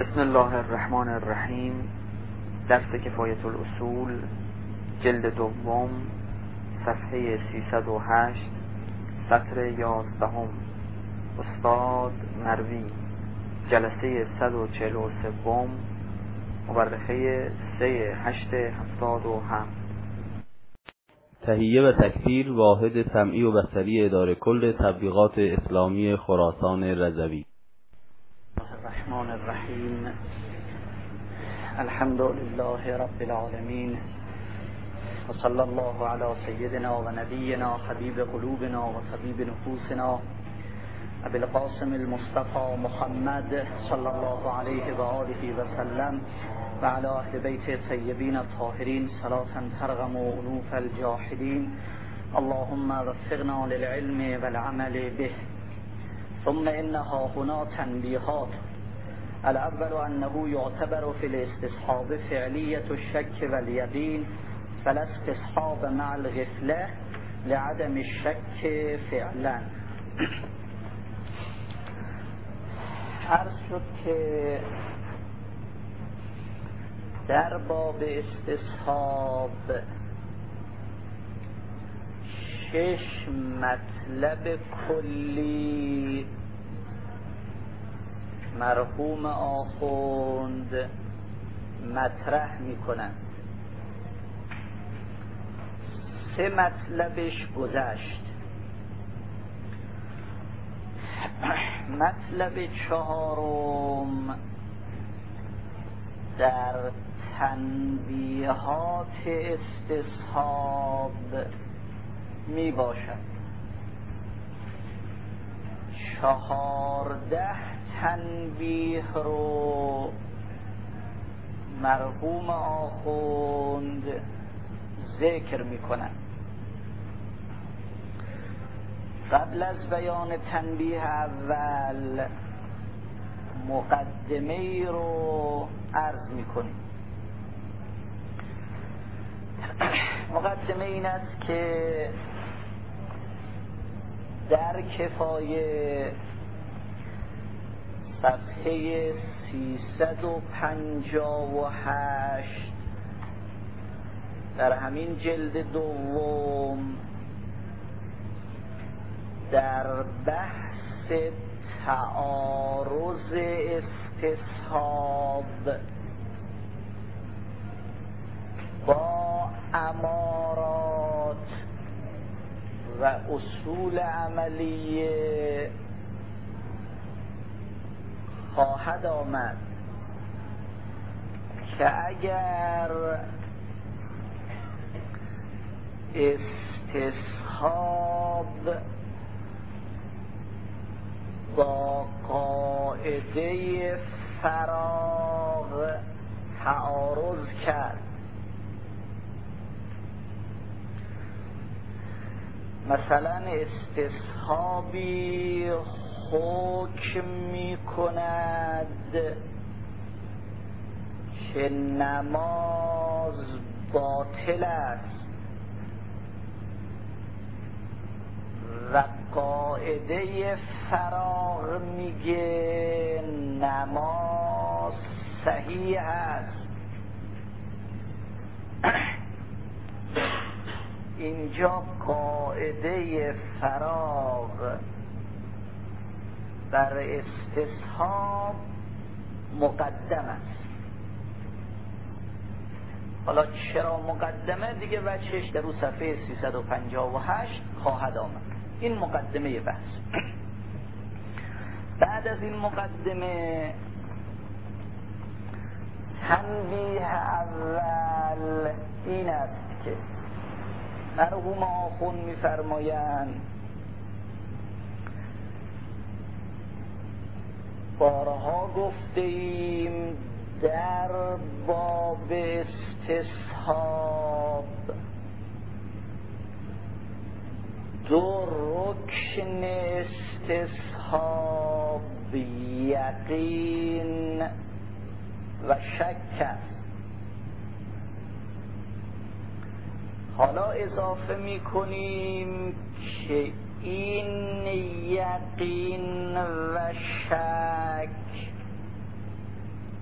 بسم الله الرحمن الرحیم. درس کفایت الاصول، جلد دوم، صفحه 308، سطر 11. استاد مروی، جلسه 143، مورخه 3/8/77. تهیه و تکثیر واحد سمعی و بصری اداره کل تبلیغات اسلامی خراسان رضوی. الرحمن الرحیم. الحمد لله رب العالمین و صلی الله علی سیدنا و نبینا حبیب قلوبنا و طبیب نفوسنا ابی القاسم المصطفى محمد صلی الله علیه و آله و سلم و علی اهل بیت الطیبین الطاهرین صلاة ترغم انوف الجاحدین. اللهم وفقنا للعلم والعمل به. ثم انها هنا تنبیهات. الاول انه يعتبر في الاستصحاب فعلية الشك واليقين فلا استصحاب مع الغفلة لعدم الشك فعلا. عرض شد که در باب استصحاب 6 مطلب کلی مرحوم آخوند مطرح می کنند. 3 مطلبش گذشت. مطلب 4 در تنبیهات استصحاب می باشد. 14 تنبیه رو مرحوم آخوند ذکر می کنند. قبل از بیان تنبیه اول مقدمه ای رو عرض می کنیم. مقدمه این است که در کفایه صفحه 358 در همین جلد دوم در بحث تعارض استصحاب با امارات و اصول عملیه خواهد آمد که اگر استصحاب با قاعده فراغ تعارض کرد، مثلا استصحابی حکم می کند که نماز باطل است و قاعده فراغ میگه نماز صحیح است. اینجا قاعده فراغ بر استصحاب مقدم است. حالا چرا مقدمه دیگه وجهش در اون صفحه 358 خواهد آمد. این مقدمه بحث. بعد از این مقدمه تنبیه اول این است که مرحوم آخوند می‌فرمایند بارها گفته ایم در باب استصحاب 2 رکن استصحاب یقین و شک است. حالا اضافه می‌کنیم که این یقین و شک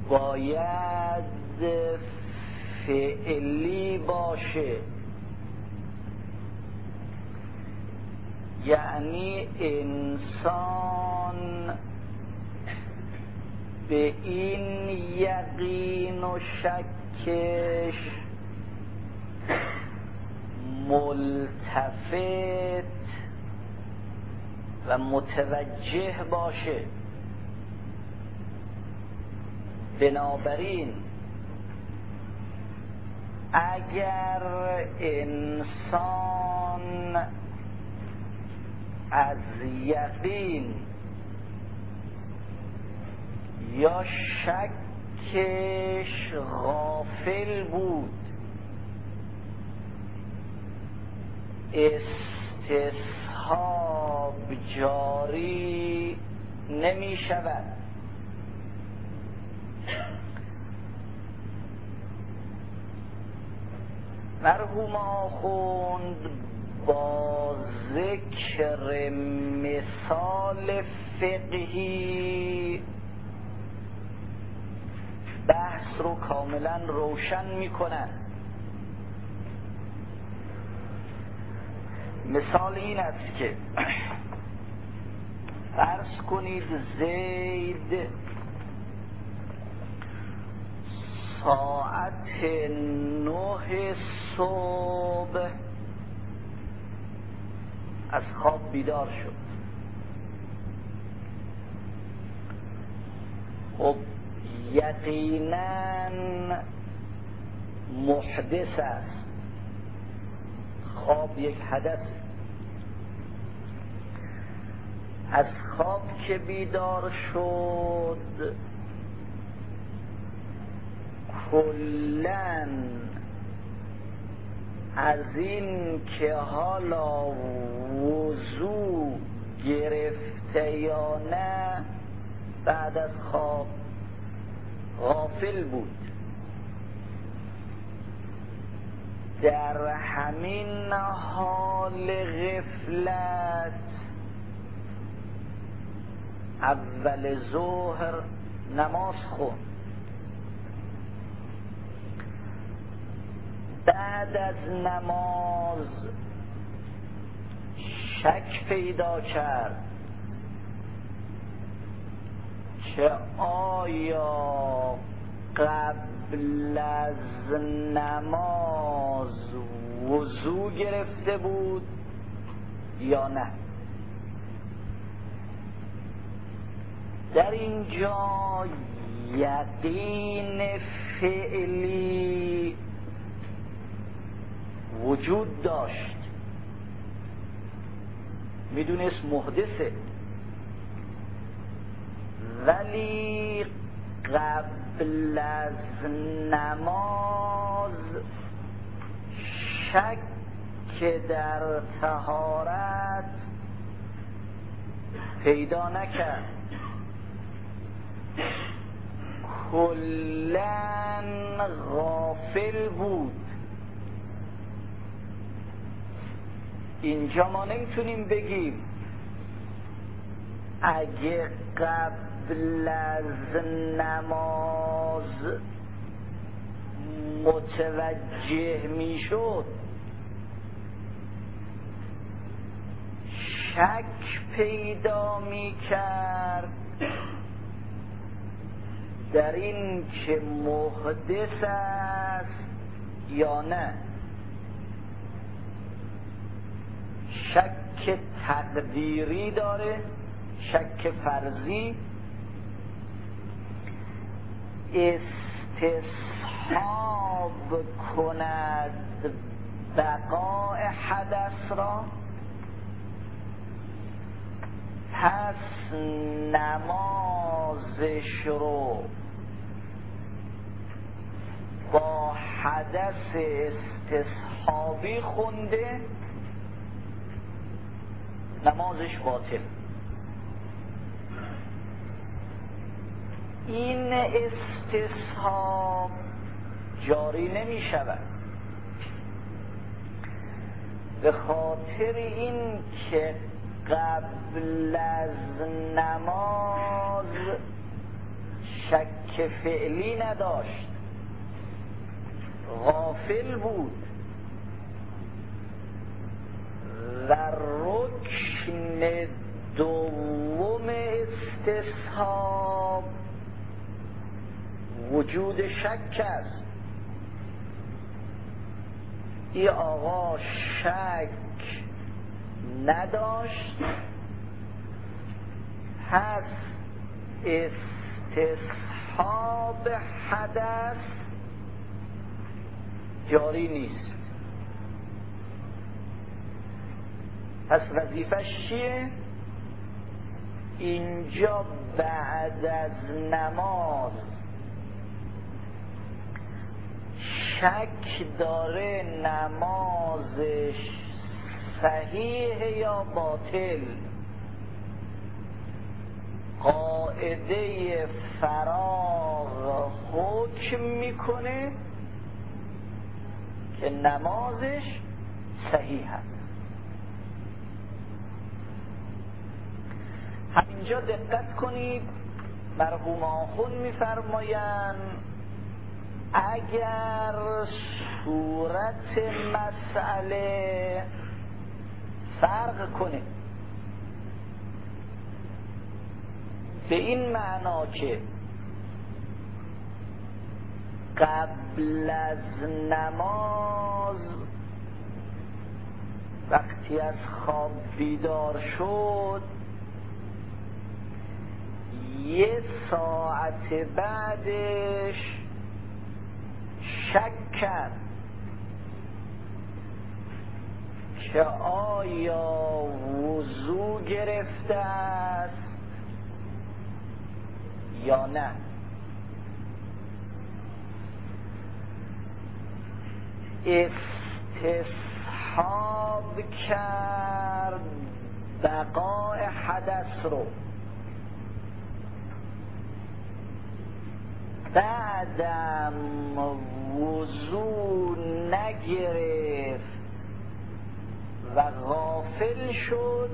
باید فعلی باشه، یعنی انسان به این یقین و شکش ملتفت و متوجه باشه. بنابراین اگر انسان از یقین یا شکش غافل بود، استصحاب جاری نمی شود. مرحوم آخوند با ذکر مثال فقهی بحث رو کاملا روشن میکنن. مثال این است که فرض کنید زید ساعت 9 صبح از خواب بیدار شد. خب یقیناً محدث است، خواب یک حدث. از خواب که بیدار شد کلاً از این که حالا وضو گرفته یا نه بعد از خواب غافل بود. در همین حال غفلت اول ظهر نماز خوند، بعد از نماز شک پیدا کرد که آیا قبل از نماز وضو گرفته بود یا نه. در اینجا یقین فعلی وجود داشت، میدونست محدثه، ولی قبل از نماز شک در طهارت پیدا نکرد، کلاً غافل بود. اینجا ما نمیتونیم بگیم اگه قبل از نماز متوجه میشد، شک پیدا میکرد در این که محدث است یا نه، شک تقدیری داره، شک فرضی، استصحاب کند بقاء حدث را، پس نمازش رو با حدث استصحابی خونده، نمازش باطل. این استصحاب جاری نمی شود به خاطر این که قبل از نماز شک شک فعلی نداشت، غافل بود و رکن دوم استصحاب وجود شک است. این آقا شک نداشت، پس استصحاب حدث جاری نیست. پس وظیفش چیه؟ اینجا بعد از نماز شک داره نمازش صحیح یا باطل، قاعده فراغ حکم میکنه که نمازش صحیح است. همینجا دقت کنید، مرحوم آخوند میفرمایند اگر صورت مسئله فرق کنه به این معنا که قبل از نماز وقتی از خواب بیدار شد 1 ساعت بعدش شک کرد که آیا وضو گرفته است یا نه. استصحاب کرد بقای حدث رو، بعدم وضو نگرفت و غافل شد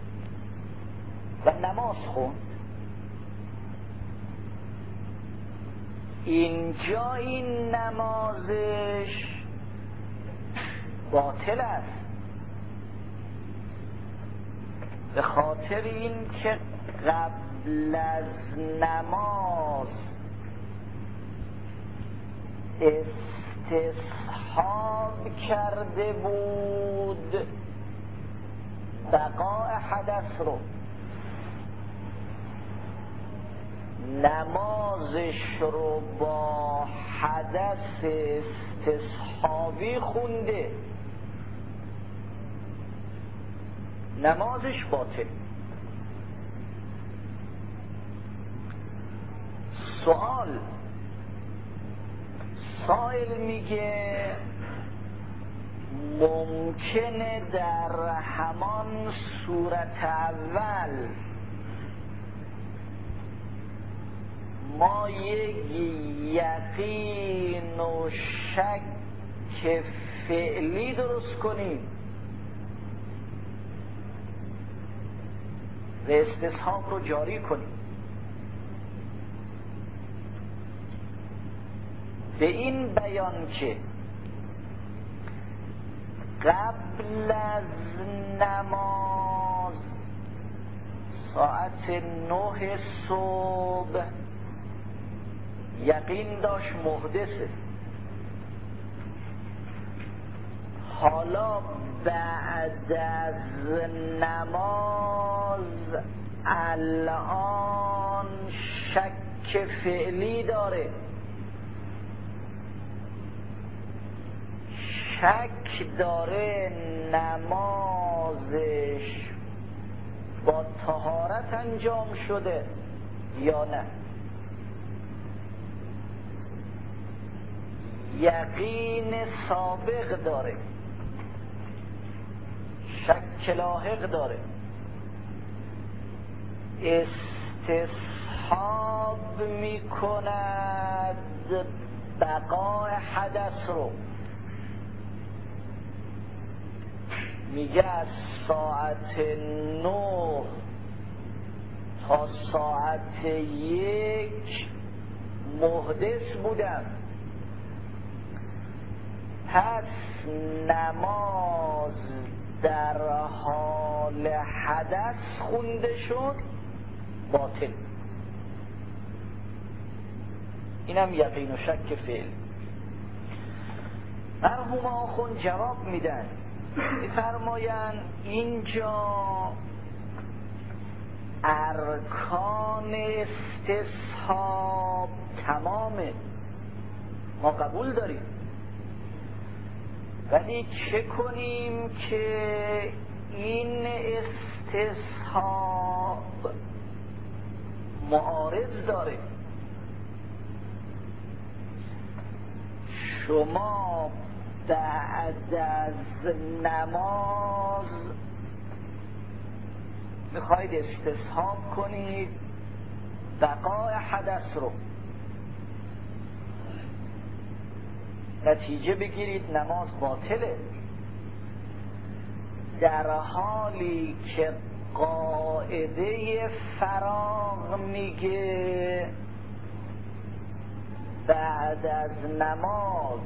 و نماز خوند. اینجا این نمازش باطل است، به خاطر این که قبل از نماز استصحاب کرده بود بقای حدث رو، نمازش رو با حدث استصحابی خونده، نمازش باطل. سوال، سائل میگه ممکنه در همان صورت اول ما یک یقین و شک فعلی درست کنیم و استصحاب رو جاری کنیم. به این بیان که قبل از نماز ساعت 9 صبح یقین داشت محدثه، حالا بعد از نماز الان شک فعلی داره، شک داره نمازش با طهارت انجام شده یا نه. یقین سابق داره، شک لاحق داره، استصحاب میکند بقای حدث رو، میگه از ساعت 9 تا ساعت 1 محدث بودم، پس نماز در حال حدث خونده شد باطل. اینم یقین و شک فعل. مرحوم آخوند جواب میدن، میفرمایند اینجا ارکان استصحاب تمامه، ما قبول داریم، ولی چه کنیم که این استصحاب معارض داره؟ شما بعد از نماز میخواید استصحاب کنید بقای حدث رو، نتیجه بگیرید نماز باطله، در حالی که قاعده فراغ میگه بعد از نماز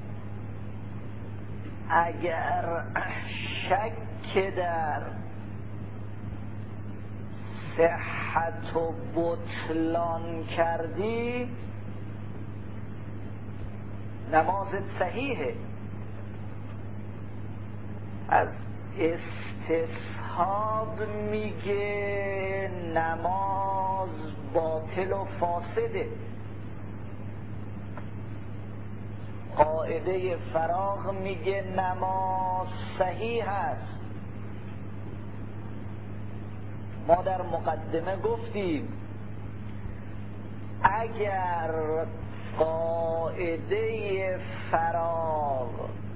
اگر شک در صحت و بطلان کردی نمازت صحیحه. از استصحاب میگه نماز باطل و فاسده، قاعده فراغ میگه نماز صحیح است. ما در مقدمه گفتیم اگر قاعده فراغ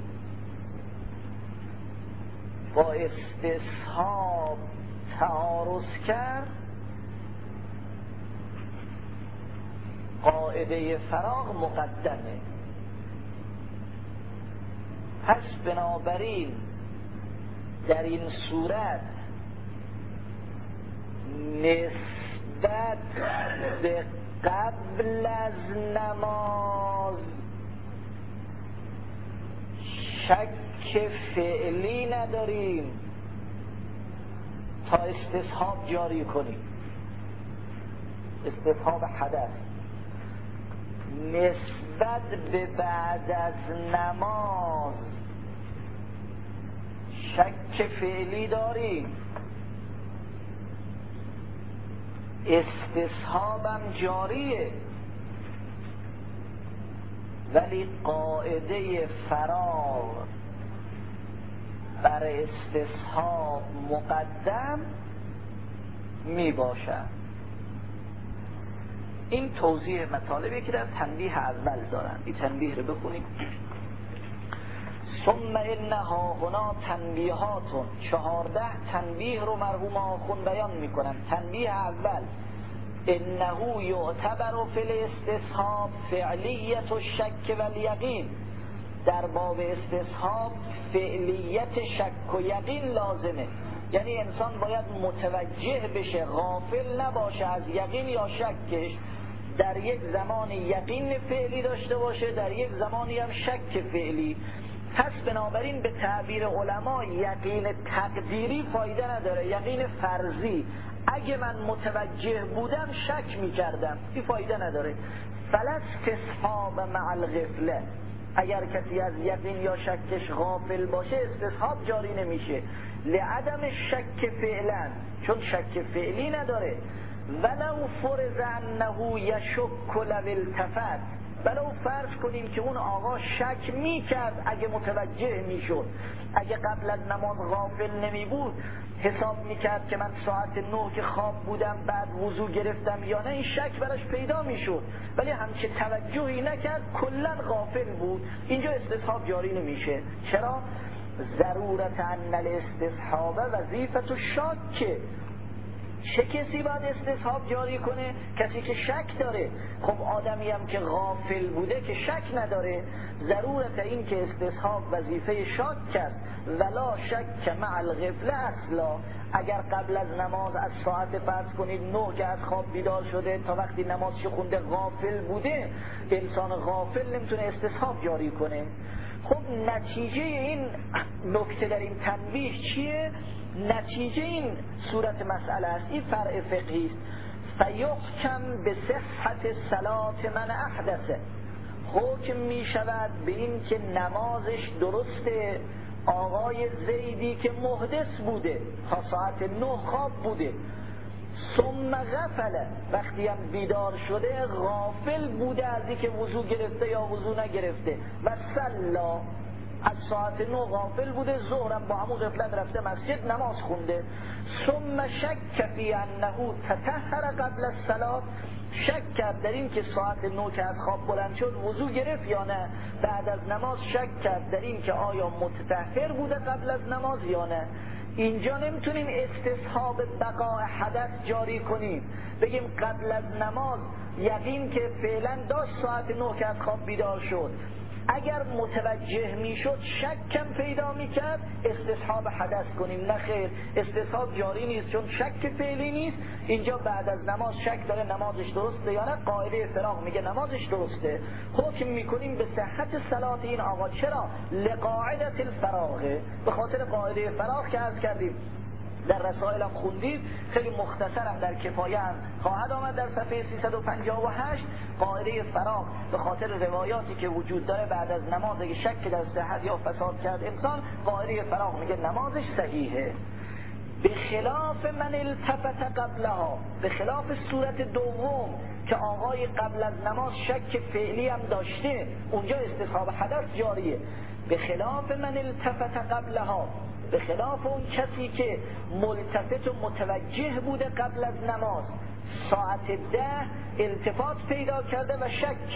با استصحاب تعارض کرد، قاعده فراغ مقدمه. پس بنابراین در این صورت نسبت به قبل از نماز شک فعلی نداریم تا استصحاب جاری کنیم، استصحاب حدث. نسبت به بعد از نماز شک فعلی داریم، استصحابم جاریه، ولی قاعده فراغ بر استصحاب مقدم می باشد. این توضیح مطالبی که در تنبیه اول دارن، این تنبیه رو بخونید. ثم انها هنا تنبیهاتون، 14 تنبیه رو مرحوم آخوند بیان میکنن. تنبیه اول انه یعتبر فی الاستصحاب فعلیت الشک و الیقین، در باب استصحاب فعلیت شک و یقین لازمه، یعنی انسان باید متوجه بشه، غافل نباشه از یقین یا شکش، در یک زمانی یقین فعلی داشته باشه، در یک زمانی هم شک فعلی. پس بنابراین به تعبیر علما یقین تقدیری فایده نداره، یقین فرضی. اگه من متوجه بودم شک میکردم، این فایده نداره. فالاستصحاب مع الغفله، اگر کسی از یقین یا شکش غافل باشه استصحاب جاری نمیشه، لعدم شک فعلا، چون شک فعلی نداره. ولو فرض انه یشک لو التفت، ولو فرض کنیم که اون آقا شک میکرد اگه متوجه میشد، اگه قبل از نماز غافل نمی بود، حساب میکرد که من ساعت 9 که خواب بودم بعد وضو گرفتم یا نه، این شک براش پیدا میشد، ولی همچه توجهی نکرد، کلا غافل بود، اینجا استصحاب جاری نمیشه. چرا؟ ضرورت ان الاستصحاب وظیفه الشاک، چه کسی باید استصحاب جاری کنه؟ کسی که شک داره. خب آدمی هم که غافل بوده که شک نداره، ضرورت این که استصحاب وظیفه شک کرد. ولا شک مع الغفله اصلا. اگر قبل از نماز از ساعت فرض کنید 9 که از خواب بیدار شده تا وقتی نمازش خونده غافل بوده، انسان غافل نمیتونه استصحاب جاری کنه. خب نتیجه این نکته در این تنبیه چیه؟ نتیجه این صورت مسئله است، این فرع فقهی است. فیحکم به صحت صلات من احدثه، حکم می شود به این که نمازش درسته آقای زیدی که محدث بوده، تا ساعت 9 خواب بوده، ثم غفله، وقتی هم بیدار شده غافل بوده از اینکه وضو گرفته یا وضو نگرفته، و صلا، از ساعت 9 غافل بوده، ظهرم با همون غفلت رفته مسجد نماز خونده، ثم شک فی انه تطهر قبل الصلاه، شک کرد در این که ساعت 9 که از خواب بلند شد وضو گرفت یا نه، بعد از نماز شک کرد در این که آیا متطهر بوده قبل از نماز یا نه. اینجا نمیتونیم استصحاب بقاء حدث جاری کنیم، بگیم قبل از نماز یقین که فعلا داشت ساعت 9 که از خواب بیدار شد، اگر متوجه میشد شکم پیدا میکرد استصحاب حدث کنیم. نه خیر، استصحاب جاری نیست چون شک فعلی نیست. اینجا بعد از نماز شک داره نمازش درسته یا نه، قاعده فراغ میگه نمازش درسته، حکم میکنیم به صحت صلات این آقا. چرا؟ لقاعدة الفراغه، به خاطر قاعده فراغ که عرض کردیم در رسائل هم خوندید، خیلی مختصرم در کفایه هم خواهد آمد در صفحه 358. قاعده فراغ به خاطر روایاتی که وجود داره بعد از نماز اگه شک در صحت یا فساد کرد انسان، قاعده فراغ میگه نمازش صحیحه. به خلاف من التفت قبلها، به خلاف صورت دوم که آقای قبل از نماز شک فعلی هم داشته، اونجا استصحاب حدث جاریه. به خلاف من التفت قبلها، به خلاف اون کسی که ملتفت و متوجه بوده قبل از نماز، ساعت 10 التفات پیدا کرده و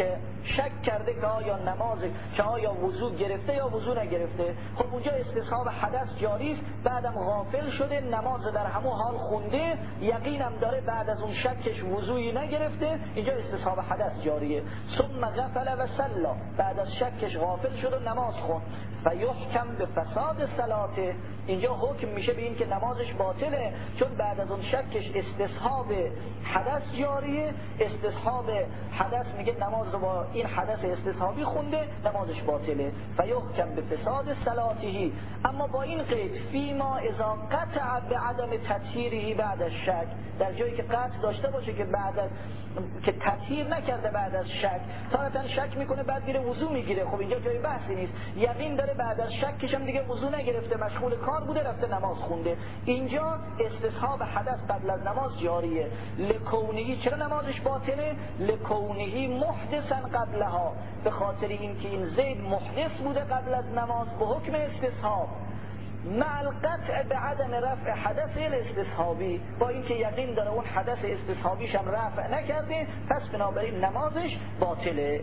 شک کرده که آیا نمازه، که آیا وضو گرفته یا وضو نگرفته. خب اونجا استصحاب حدث جاری است. بعدم غافل شده نماز در همون حال خونده، یقینم داره بعد از اون شکش وضویی نگرفته، اینجا استصحاب حدث جاریه. ثم غفل و صلا، بعد از شکش غافل شد و نماز خوند. فیحکم به فساد صلاته، اینجا حکم میشه به این که نمازش باطله، چون بعد از اون شکش استصحاب حدث جاریه. استصحاب حدث میگه نماز رو با این حدث استصحابی خونده، نمازش باطله. فیحکم به فساد صلاتهی، اما با این قید فیما اذا قطع به عدم تطهیره بعد از شک، در جایی که قطع داشته باشه که بعد از که تطهیر نکرده بعد از شک، تارتاً شک میکنه بعد میره وضو میگیره، خب اینجا جای بحثی نیست. یقین داره بعد از شکش هم دیگه وضو نگرفته، مشغول کار بوده رفته نماز خونده، اینجا استصحاب حدث قبل از نماز جاریه. لکونهی، چرا نمازش باطله؟ لکونهی محدثا قبلها، به خاطر اینکه این زید محدث بوده قبل از نماز به حکم استصحاب، مع القطع به عدم رفع حدث الاستصحابی، با اینکه یقین داره اون حدث استصحابیش هم رفع نکرده، پس بنابراین نمازش باطله.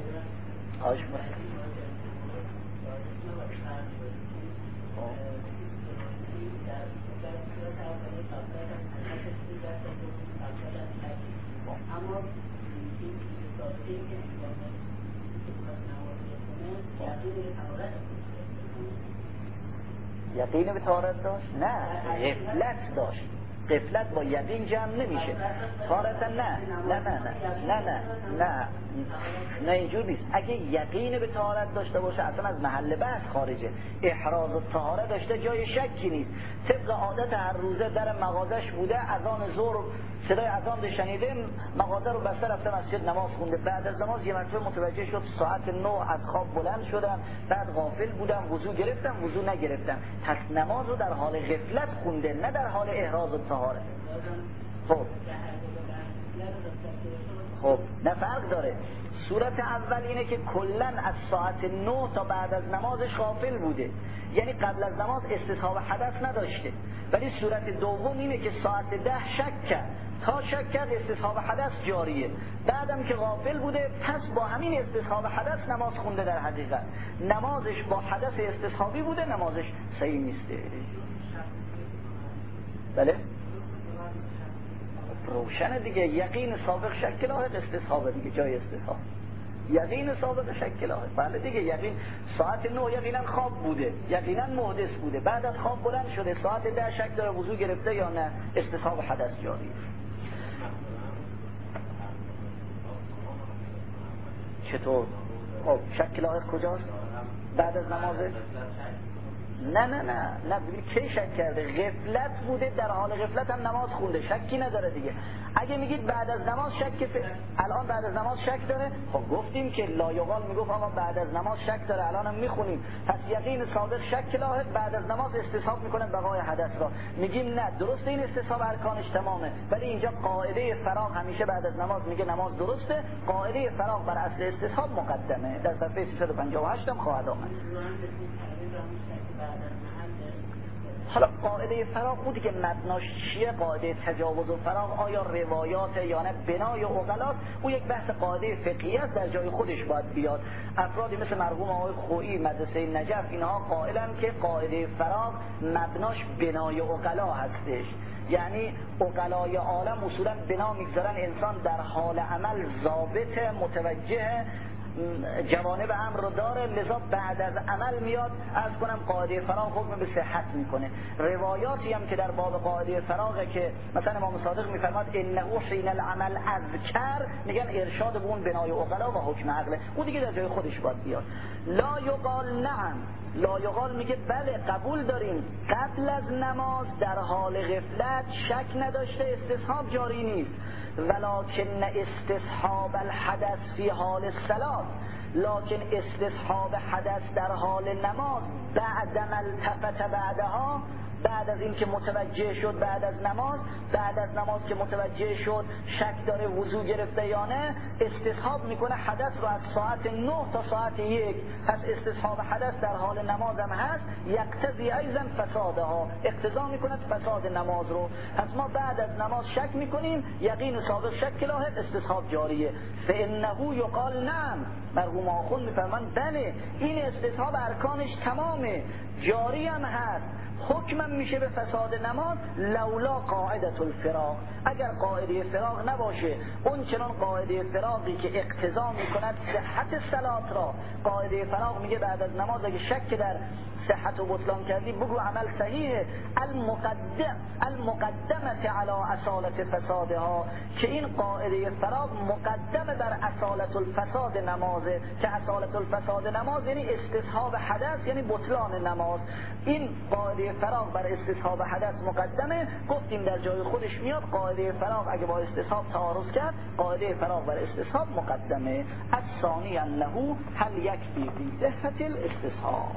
یقین به طهارت داشت؟ نه، غفلت داشت. غفلت با یقین جمع نمیشه. طهارت نه اینجور نیست. اگه یقین به طهارت داشته باشه اصلا از محل بحث خارجه. احراز و طهارت داشته جای شکی نیست. طبق عادت هر روزه در مغازش بوده، اذان ظهر صدای اذان شنیده، مغازه رو بسته رفته مسجد نماز خونده، بعد از نماز یه مرتبه متوجه شد ساعت 9 از خواب بلند شدم، بعد غافل بودم، وضو گرفتم وضو نگرفتم، پس نماز رو در حال غفلت خونده نه در حال احراز و طهارت. خب نه فرق داره. صورت اول اینه که کلن از ساعت 9 تا بعد از نمازش غافل بوده، یعنی قبل از نماز استصحاب حدث نداشته. ولی صورت دوم اینه که ساعت 10 شک کرد، تا شک کرد استصحاب حدث جاریه، بعدم که غافل بوده پس با همین استصحاب حدث نماز خونده. در حقیقت نمازش با حدث استصحابی بوده، نمازش صحیح نیسته. بله روشنه دیگه. یقین سابق شک لاحق استصحاب دیگه، جای استصحاب. یقین سابق شک لاحق، بله دیگه. یقین ساعت 9 یقینا خواب بوده، یقینا محدث بوده، بعد از خواب بلند شده، ساعت 10 شک داره وضو گرفته یا نه، استصحاب حدث جاری. چطور؟ خب شک لاحق کجاست؟ بعد از نمازه؟ نه ببین کی شک کرده؟ غفلت بوده، در حال غفلت هم نماز خونده، شکی نداره دیگه. اگه میگید بعد از نماز شک، الان بعد از نماز شک داره، خب گفتیم که لایقال میگفت آقا بعد از نماز شک داره، الان هم میخونیم. پس یقین سابق شک لاحق، بعد از نماز استصحاب میکنه بقای حدث را. میگیم نه، درست این استصحاب ارکانش تمامه، ولی اینجا قاعده فراغ همیشه بعد از نماز میگه نماز درسته. قاعده فراغ بر اصل استصحاب مقدمه، در صفحه 358 هم خواهد آمد. حالا قاعده فراغ اون دیگه مبناش چیه؟ قاعده تجاوز و فراغ آیا روایات یا نه بنای عقلات؟ او یک بحث قاعده فقهی است، در جای خودش باید بیاد. افرادی مثل مرحوم آقای خویی مدرسه نجف اینها قائلن که قاعده فراغ مبناش بنای عقلا هستش، یعنی عقلای عالم اصولا بنا میگذارن انسان در حال عمل ضابط متوجه جوانب امر رو داره، لذا بعد از عمل میاد. از کنم قاعده فراغ حکم به صحت میکنه. روایاتی هم که در باب قاعده فراغه که مثلا امام صادق میفرماد انه حین العمل اذکر، میگن ارشاد به اون بنای عقلا و حکم عقله، اون دیگه در جای خودش باید بیاد. لا یقال نعم، لا یقال میگه بله قبول داریم قبل از نماز در حال غفلت شک نداشته، استصحاب جاری نیست. ولکن استصحاب الحدث فی حال الصلاة، لکن استصحاب حدث در حال نماز بعد التفت بعدها، بعد از این که متوجه شد بعد از نماز، بعد از نماز که متوجه شد شک داره وضو گرفته یا نه، استصحاب میکنه حدث رو از ساعت 9 تا ساعت 1. پس استصحاب حدث در حال نماز هم هست. یقتضی ایضا فسادها، اقتضا میکنه فساد نماز رو. پس ما بعد از نماز شک میکنیم، یقین سابق شک لاحق، استصحاب جاریه. فانه یقال نعم، مرحوم آخوند میفرمان بله این استصحاب ارکانش تمامه، جاری هم هست، حکمم میشه به فساد نماز. لولا قاعده الفراغ، اگر قاعده فراغ نباشه، اون چنان قاعده فراغی که اقتضا میکند صحت صلات را، قاعده فراغ میگه بعد از نماز اگه شک در صحت و بطلان کردی بگو عمل صحیحه، المقدمه علی اصالت فسادها، که این قاعده فراغ مقدمه بر اصالت الفساد نمازه، که اصالت الفساد نماز یعنی استصحاب حدث، یعنی بطلان نماز. این قاعده فراغ بر استصحاب حدث مقدمه، گفتیم در جای خودش میاد. قاعده فراغ اگه با استصحاب تعارض کرد، قاعده فراغ بر استصحاب مقدمه. الثانی انه هل یکفی فی صحت الاستصحاب.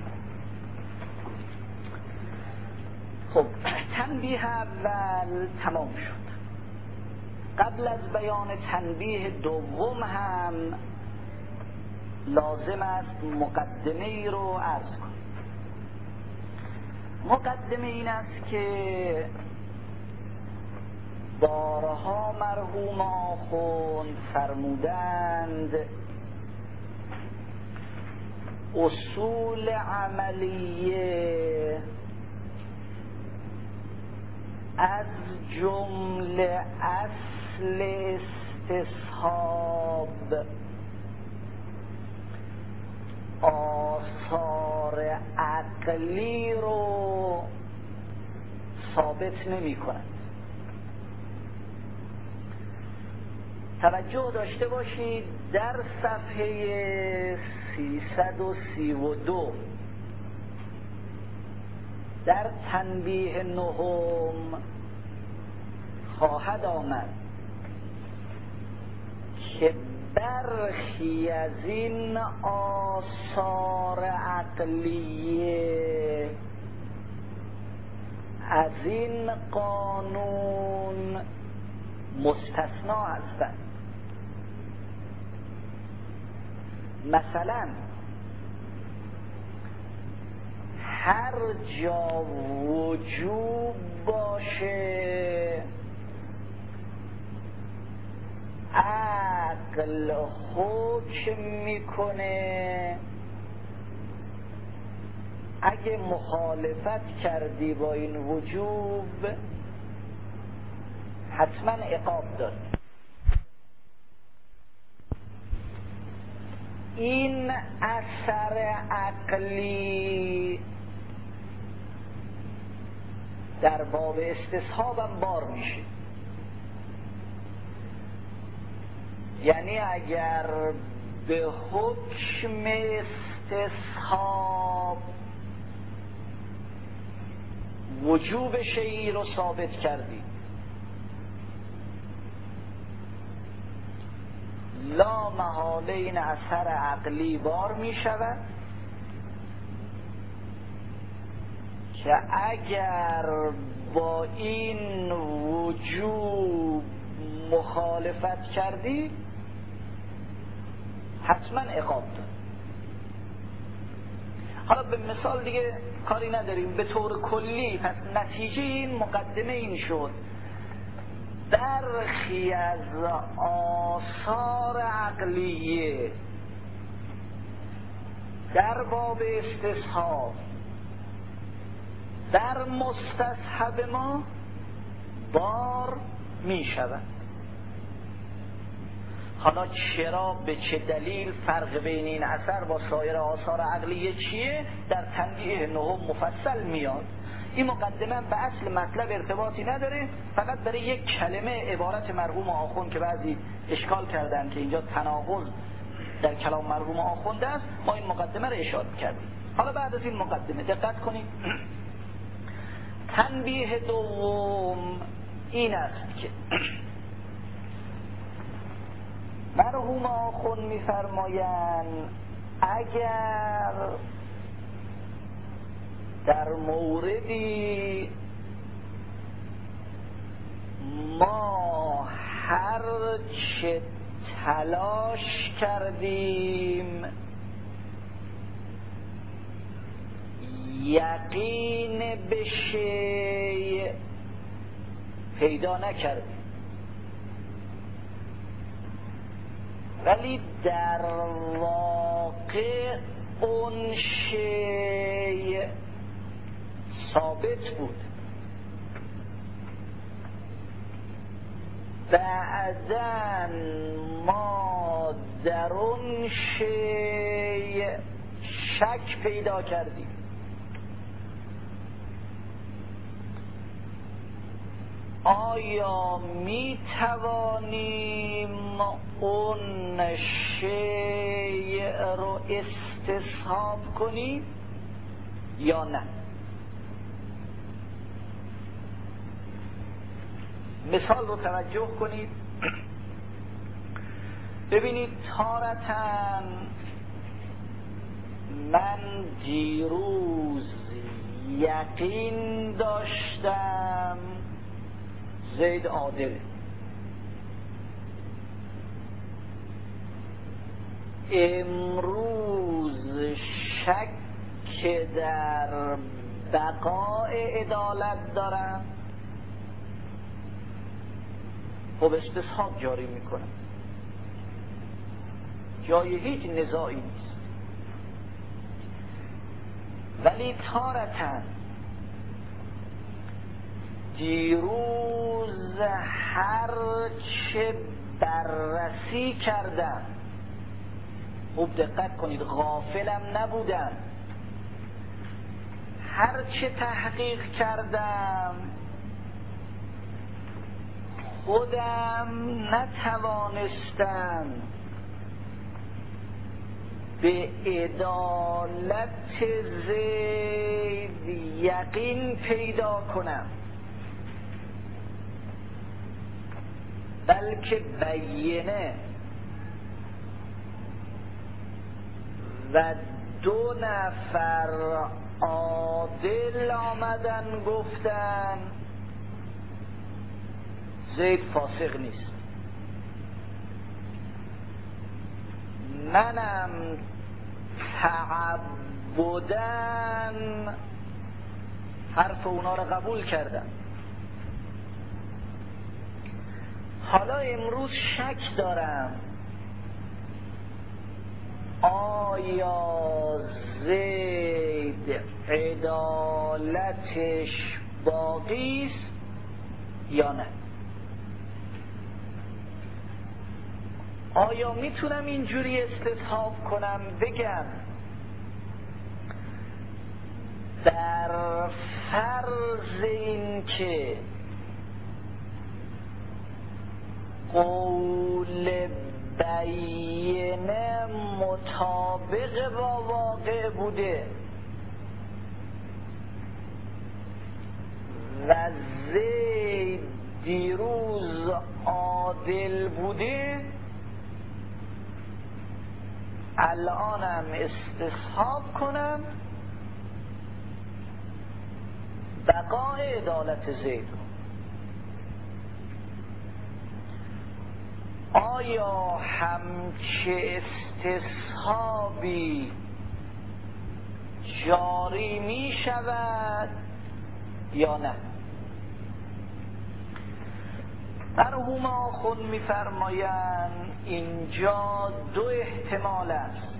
خب تنبیه اول تمام شد. قبل از بیان تنبیه دوم هم لازم است مقدمه ای رو عرض کنم. مقدمه این است که بارها مرحوم آخوند فرمودند اصول عملیه از جمله اصل استصحاب آثار عقلی رو ثابت نمی کند. توجه داشته باشید در صفحه 332 در تنبیه نهم خواهد آمد که برخی از این آثار عقلیه از این قانون مستثنا هستند. مثلا هر جا وجوب باشه عقل حکم میکنه اگه مخالفت کردی با این وجوب حتما عقاب داد. این اثر عقلی در باب استصحاب هم بار میشه. یعنی اگر به حکم استصحاب وجوب شیئی رو ثابت کردی، لا محاله این اثر عقلی بار می شود که اگر با این وجوب مخالفت کردی حتما عقاب داد. حالا به مثال دیگه کاری نداریم، به طور کلی پس نتیجه این مقدمه این شد: برخی از آثار عقلیه در باب استصحاب در مستصحب ما بار می شود. حالا چرا، به چه دلیل، فرق بین این اثر با سایر آثار عقلیه چیه؟ در تنبیه نهم مفصل میاد. این مقدمه به اصل مطلب ارتباطی نداره، فقط برای یک کلمه عبارت مرحوم آخوند که بعضی اشکال کردن که اینجا تناقض در کلام مرحوم آخوند است، ما این مقدمه رو اشاره کردیم. حالا بعد از این مقدمه دقت کنید. تنبیه دوم این است که مرحوم آخوند می‌فرمایند اگر در موردی ما هر چه تلاش کردیم یقین به شیء پیدا نکردیم، ولی در واقع اون شیء ثابت بود، بعداً ما در اون شیء شک پیدا کردیم، آیا می توانیم اون شیء رو استصحاب کنیم یا نه؟ مثال رو توجه کنید. ببینید، تارتاً من دیروز یقین داشتم زید عادله، امروز شک در بقای عدالت دارم، خب استصحاب جاری میکنم، جای هیچ نزاعی نیست. ولی تارتاً دیروز هر چه بررسی کردم، خوب دقت کنید، غافلم نبودم، هر چه تحقیق کردم خودم نتوانستم به عدالت زید یقین پیدا کنم، بلکه بینه و 2 نفر عادل آمدن گفتن زید فاسق نیست، منم تعبدن حرف اونا رو قبول کردم. حالا امروز شک دارم آیا زید عدالتش باقی است یا نه. آیا میتونم اینجوری استصحاب کنم بگم در فرض این که قول بینه مطابق با واقع بوده و زید دیروز عادل بوده، الانم استصحاب کنم بقای عدالت زید. آیا همچه استصحابی جاری می شود یا نه؟ مرحوم آخوند می فرمایند اینجا دو احتمال است.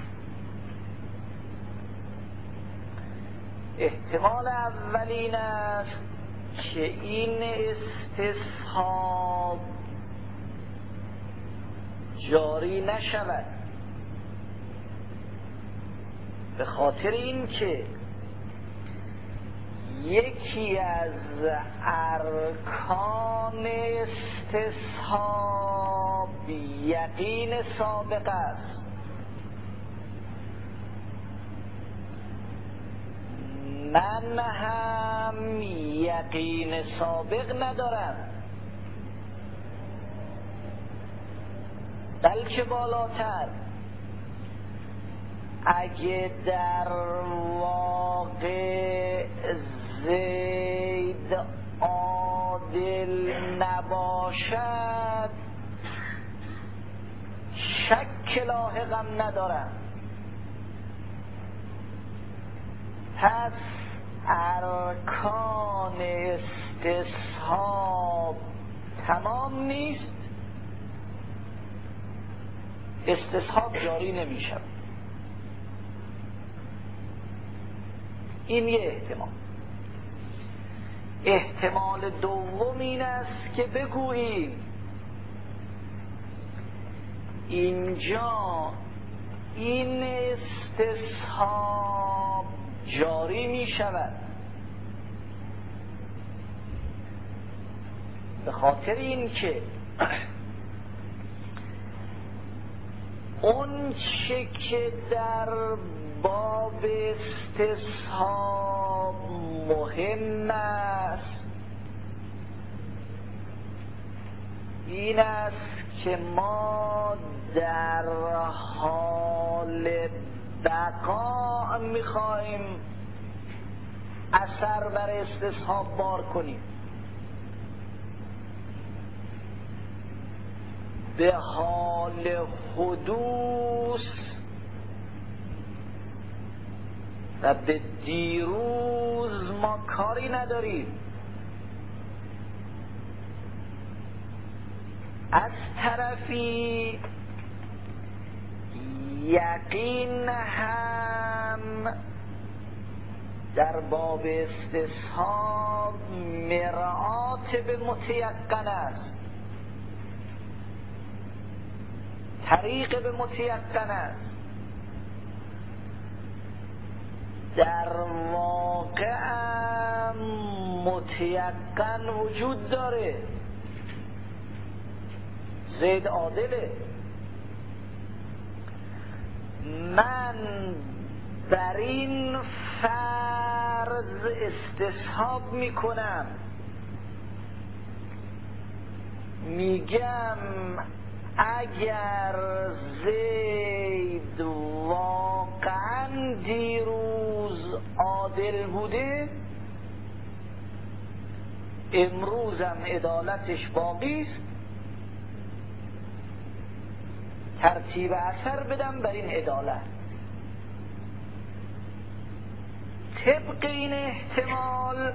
احتمال اول این است که این استصحاب جاری نشود، به خاطر این که یکی از ارکان استصحاب یقین سابق است. من هم یقین سابق ندارم، بلکه بالاتر، اگه در واقع زید عادل نباشد شک لاحقم ندارم. پس ارکان استصحاب تمام نیست، استصحاب جاری نمی شود. این یه احتمال. احتمال دوم این است که بگوییم اینجا این استصحاب جاری می شود، به خاطر این که اون چه که در باب استصحاب مهم است این است که ما در حال بقا میخوایم اثر بر استصحاب بار کنیم، به حال حدوث و به دیروز ما کاری نداریم. از طرفی یقین هم در باب استصحاب مرآت به متیقن است، طریق به متیقن است. در واقع متیقن وجود داره، زید عادله. من بر این فرض استصحاب میکنم، میگم اگر زید واقعا دیروز عادل بوده امروزم عدالتش باقی است، ترتیب اثر بدم بر این عدالت. طبق این احتمال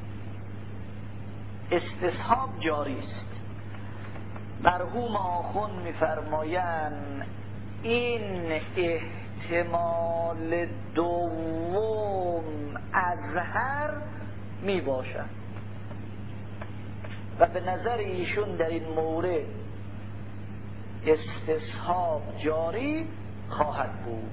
استصحاب جاری است. مرحوم آخوند می‌فرمایند این احتمال دوم اظهر می باشد و به نظر ایشون در این مورد استصحاب جاری خواهد بود.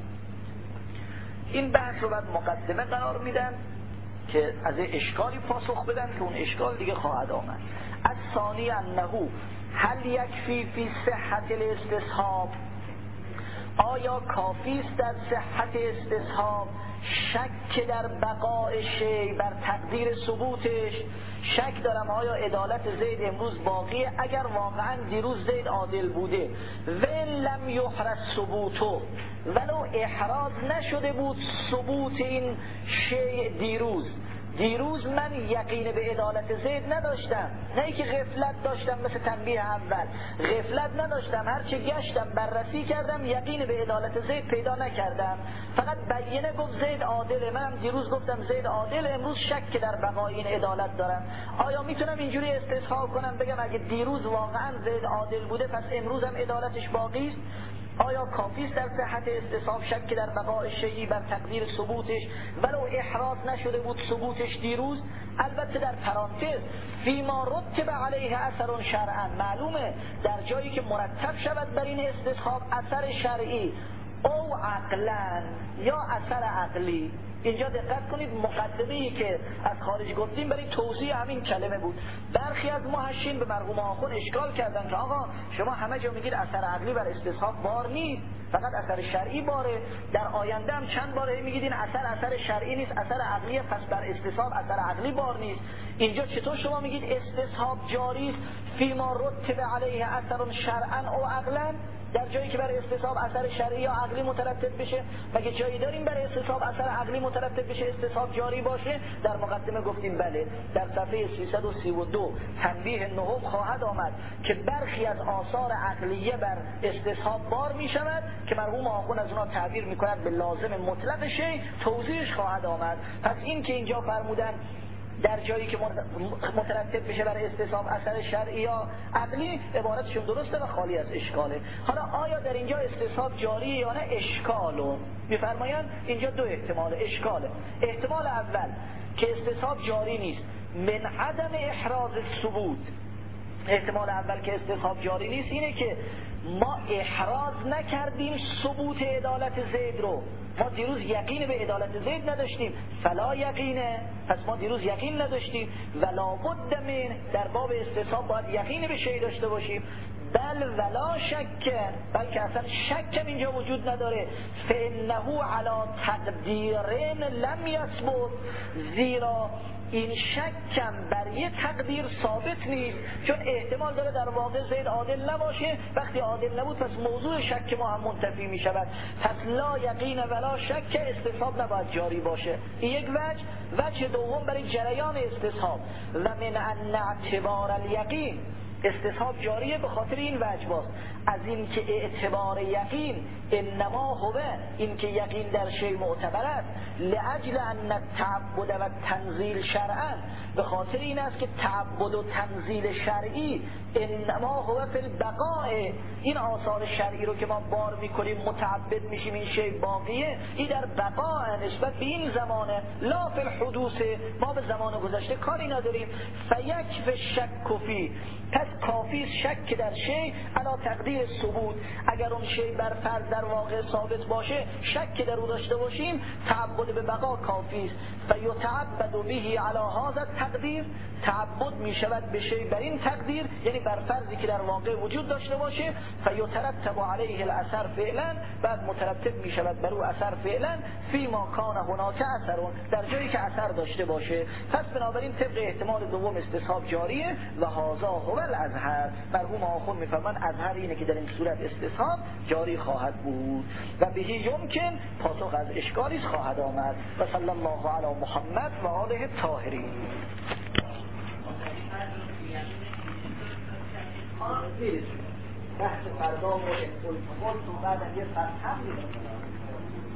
این بحث رو بعد مقدمه قرار میدن که از اشکالی پاسخ بدن که اون اشکال دیگه خواهد آمد. از ثانی انه هل یکفی فی صحت الاستصحاب، آیا کافی است در صحت استصحاب شک در بقای شی بر تقدیر ثبوتش؟ شک دارم آیا عدالت زید امروز باقیه اگر واقعا دیروز زید عادل بوده و لم یحرز ثبوتو، ولو احراز نشده بود ثبوت این شی دیروز من یقین به عدالت زید نداشتم، نه اینکه غفلت داشتم مثل تنبیه اول، غفلت نداشتم، هرچه گشتم بررسی کردم یقین به عدالت زید پیدا نکردم، فقط بیینه گفت زید عادله، منم دیروز گفتم زید عادل، امروز شک در بقای این عدالت دارم. آیا میتونم اینجوری استصحاب کنم بگم اگه دیروز واقعا زید عادل بوده پس امروز هم عدالتش باقی است؟ آیا کافی است در صحت استصحاب شک در بقای شیئی بر تقدیر ثبوتش ولو احراز نشده بود ثبوتش دیروز؟ البته در پرانتز فیما رتب علیه اثر شرعا، معلومه در جایی که مرتب شود بر این استصحاب اثر شرعی او عقلا یا اثر عقلی. اینجا دقت کنید مقدمه‌ای که از خارج گفتیم برای توضیح همین کلمه بود. برخی از محشین به مرحوم آخون اشکال کردن که آقا شما همه جا میگید اثر عقلی بر استصحاب بار نیست، فقط اثر شرعی باره، در آینده هم چند باره میگید این اثر شرعی نیست اثر عقلیه، پس بر استصحاب اثر عقلی بار نیست. اینجا چطور شما میگید استصحاب جاری است فیما رتب علیه اثر شرعا او عقلا، در جایی که برای استصحاب اثر شرعی یا عقلی مترتب بشه؟ مگه جایی داریم برای استصحاب اثر عقلی مترتب بشه استصحاب جاری باشه؟ در مقدمه گفتیم بله. در صفحه 332 تنبیه نهم خواهد آمد که برخی از آثار عقلیه بر استصحاب بار می شود که مرحوم آخون از اونها تعبیر می کند به لازم مطلق شی، توضیحش خواهد آمد. پس این که اینجا فرمودن در جایی که مترتب بشه برای استصحاب اثر شرعی یا عقلی عبارتشون درسته و خالی از اشکاله. حالا آیا در اینجا استصحاب جاری یا نه اشکالو میفرمایند اینجا دو احتمال اشکاله. احتمال اول که استصحاب جاری نیست من عدم احراز ثبوت، احتمال اول که استصحاب جاری نیست اینه که ما احراز نکردیم ثبوت عدالت زید رو، ما دیروز یقین به عدالت زید نداشتیم، فلا یقینه، پس ما دیروز یقین نداشتیم، ولا بد من، در باب استصحاب باید یقین به شی داشته باشیم، بل ولا شک، بلکه اصلا شک اینجا وجود نداره، فانه علی تقدیرین لم یثبت، زیرا این شکم بر یه تقدیر ثابت نیست، چون احتمال داره در واقع زید عادل نباشه، وقتی عادل نبود پس موضوع شک ما هم منتفی می شود، پس لا یقین ولا شک، استصحاب نباید جاری باشه. این یک وجه دوم برای جریان استصحاب و من ان اعتبار الیقین، استصحاب جاریه به خاطر این وجه باست، از این که اعتبار یقین انما هو، این که یقین در شی معتبر است، لاجل ان التعبد و تنزیل شرعا، به خاطر این است که تعبد و تنزیل شرعی انما هو فی البقاء، این آثار شرعی رو که ما بار میکنیم متعبد میشیم این شی باقیه، این در بقاء نسبت به این زمانه، لا فی الحدوث، ما به زمان گذشته کاری نداریم. فیکف شک فی، پس کافی شک در شی علی تقدیر ثبوت، اگر اون شی بر فرض در واقع ثابت باشه شک در او داشته باشیم تعبد به بقا کافی است. فیتعبد به علی هذا التقدیر، تعبد می شود به شی بر این تقدیر، یعنی بر فرضی که در واقع وجود داشته باشه، فیترتب علیه الاثر فعلا، بعد مترتب می شود بر او اثر فعلا، فی ما کان هناک اثرون، در جایی که اثر داشته باشه. پس بنابراین طبق احتمال دوم استصحاب جاریه و هذا هو الازهر. مرحوم آخون میفرمان ازهر اینه که در این صورت استصحاب جاری خواهد بود و بهی یمکن، پاسخ از اشکالی خواهد آمد. و صلی الله علی محمد و آله الطاهرین. بحث فردا و الفضل و بعد یه فرد هم